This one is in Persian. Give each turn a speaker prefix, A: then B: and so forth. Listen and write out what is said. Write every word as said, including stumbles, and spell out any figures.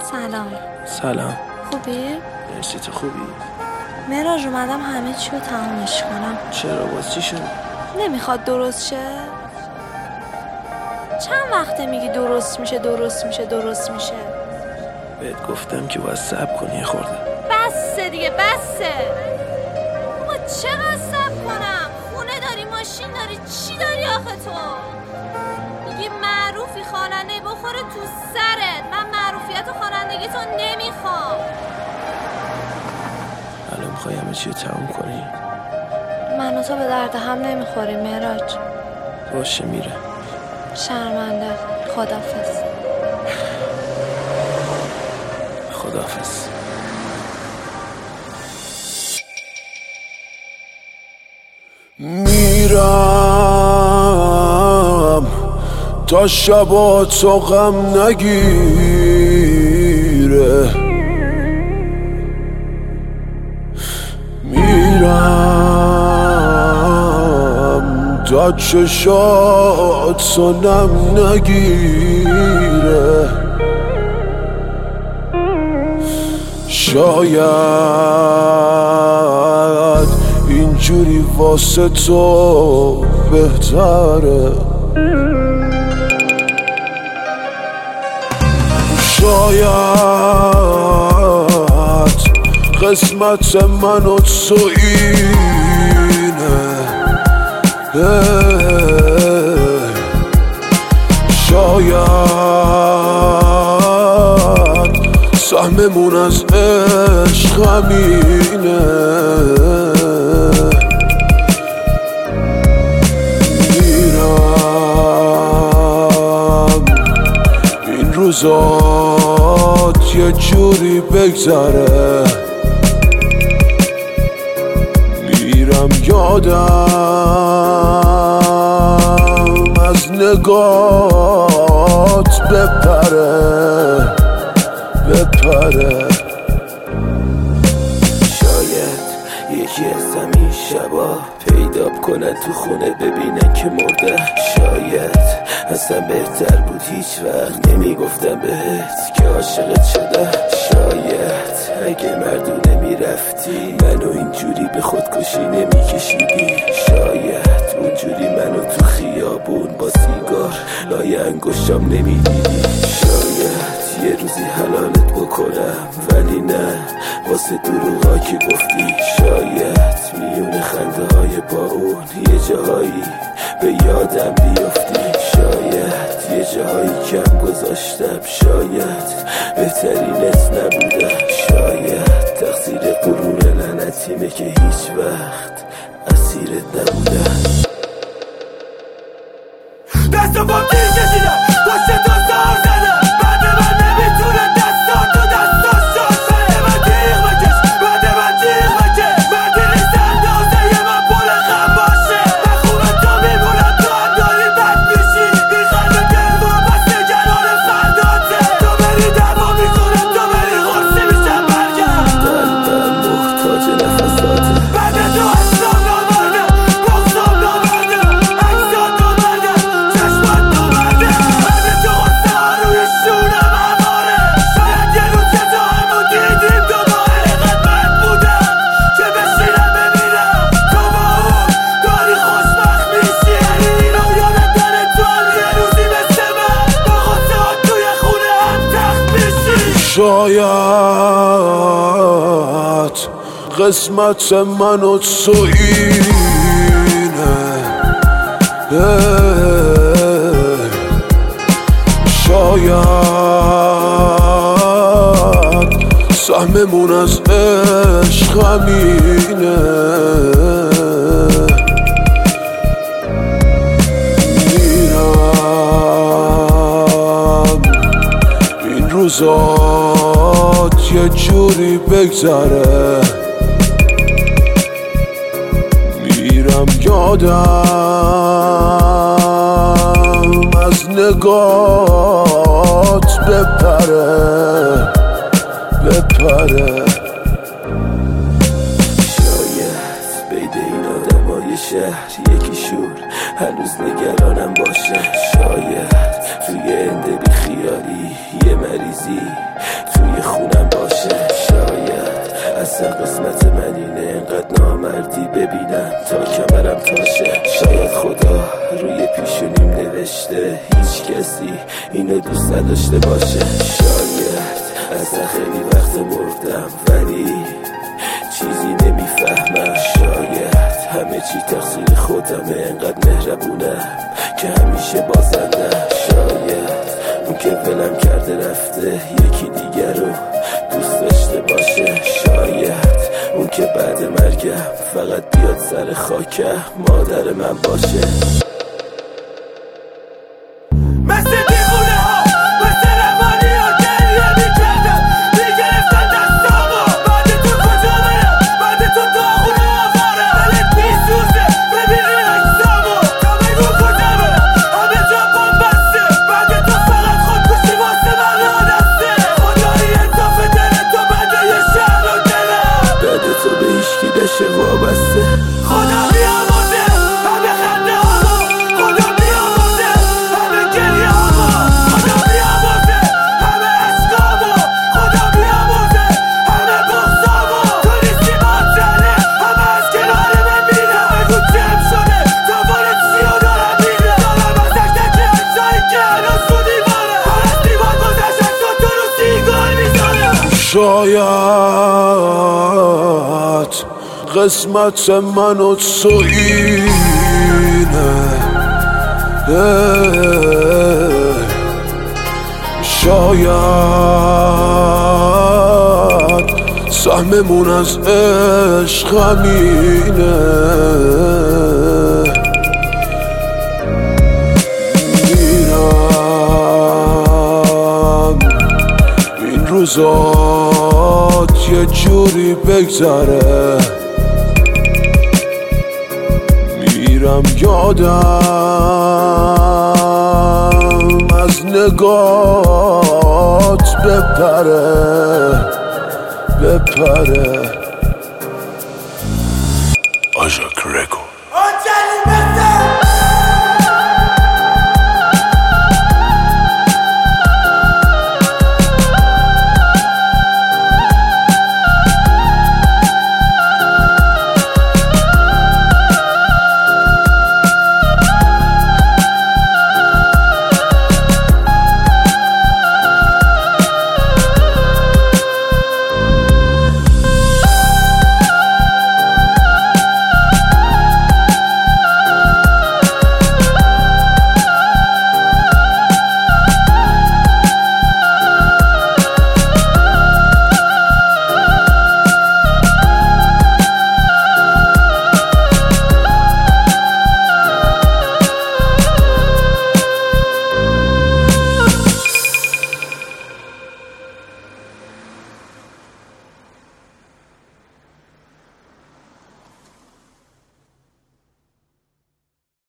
A: سلام.
B: سلام.
A: خوبی؟
B: مرسی، تو خوبی؟
A: مهراج اومدم همه چی رو تمامش کنم.
B: چرا؟ باز چی شد؟
A: نمیخواد درست شه؟ چند وقته میگی درست میشه درست میشه درست میشه؟
B: بهت گفتم که باید صبر کنی یه خورده.
A: بسه دیگه بسه. بابا چقدر صبر کنم؟ خونه داری، ماشین داری، چی داری آخه تو؟ میگی معروفی، خواننده بخوره تو سرت. من معروفیت خوانندگی تو نمیخوام.
B: الان میخوای همه چی رو تموم کنی؟
A: من و تو به درد هم نمیخوریم مهراج.
B: باشه میره.
A: شرمنده. خداحافظ.
B: خداحافظ.
C: میرم تا شبا تو غم نگیره، میرم تا چشات سنم نگیره. شاید اینجوری واسه تو بهتره، شاید قسمت من و تو اینه، شاید سهممون از عشق همینه. میرم این روزات یه جوری بگذره، میرم یادم از نگات بپره بپره.
B: شاید یکی از همین شبا پیدا کنن تو خونه ببینن که مرده. شاید اصلا بهتر بود هیچ وقت نمیگفتم بهت که عاشقت شده. شاید اگه مردونه میرفتی منو اینجوری به خودکشی نمیکشیدی. شاید اونجوری منو تو خیابون با سیگار لای انگشتم نمیدیدی. شاید یه روزی حلالت بکنم ولی نه واسه دروغا که گفتی. شاید میون خنده های با اون یه جاهایی به یادم بیافتی. شاید یه جاهایی کم گذاشتم، شاید بهترینت نبودم. شاید تقصیر غرور لعنتیمه که هیچ وقت اسیرت نبودم.
D: دست و پا تیر کشیدم، پشت تو زار زدم، بعد من نمیتونه دستان تو دستان شد. بعد من تیغ بکش، بعد من تیغ بکش، بعد نیست اندازه من پول خم باشه. من خوبه تا میمونم تو هم داری بد میشی. این خلق دل و بس نگران فرداته. تو بری دوا میکنم، تو بری غرصی میشم برگرد.
B: قلبم محتاج نفساته.
D: بعد تو اصلا نامردم، بغضم نامردم، عکسات نامردم، چشمات نامرده. بعد تو غصه ها روی شونم هماره. شاید یه روز که تو همو دیدیم دوباره قدمت بودم که بشینم ببینم تو با اون داری خوشبخت میشی. یعنی اینو یادت داره تو هم یه روزی مثل من با غصه ها توی خونه هم تخت میشی.
C: شاید قسمت من و تو اینه، شاید سهممون از عشق همینه. میرم این روزات یه جوری بگذره، میرم یادم از نگات بپره بپره.
B: شاید بین این آدمای شهر یکی شور هنوز نگرانم باشه. شاید توی انده بی خیالی یه مریضی تو خونم باشه. شاید اصلا قسمت من اینه انقدر نامردی ببینم تا کمرم تاشه. شاید خدا روی پیشونیم نوشته هیچ کسی اینو دوست نداشته باشه. شاید اصلا خیلی وقت مردم ولی چیزی نمیفهمم. شاید همه چی تقصیر خودمه، انقدر مهربونم که همیشه بازندم. شاید اون که ولم کرده رفته یکی دیگر رو دوست داشته باشه. شاید اون که بعد مرگم فقط بیاد سر خاکم مادر من باشه.
D: مثل دیوونه ها مثل روانی ها گریه میکردم میگرفتن دستامو. بعد تو کجا برم بعد تو داغونه آوارم. دلت میسوزه ببینی عکسامو تا بگو کجا برم همه جا بام بسته. بعد تو فقط خودکشی واسه من را دسته. خدایی اضافه دل تو بده یه شهر و دلم
B: بعد تو به هیچکی بشه وابسته.
D: خدا بیامرزه همه خنده هامو. خدا بیامرزه همه گریه هامو. خدا بیامرزه همه عشقامو. خدا بیامرزه همه بغضامو. تو نیستی مادره همه از کنار من میرم. بگو چم شده دوباره چی رو دارم میرم. دارم از تک تک عکسایی که هنوز تو دیواره پر از دیوار گذشت تو تو رو سیگار میزنم.
C: شاید قسمت من و تو اینه، شاید سهممون از عشق همینه. میرم این روزات یه جوری بگذره، میرم یادم از نگات بپره بپره. آژاک رکورد.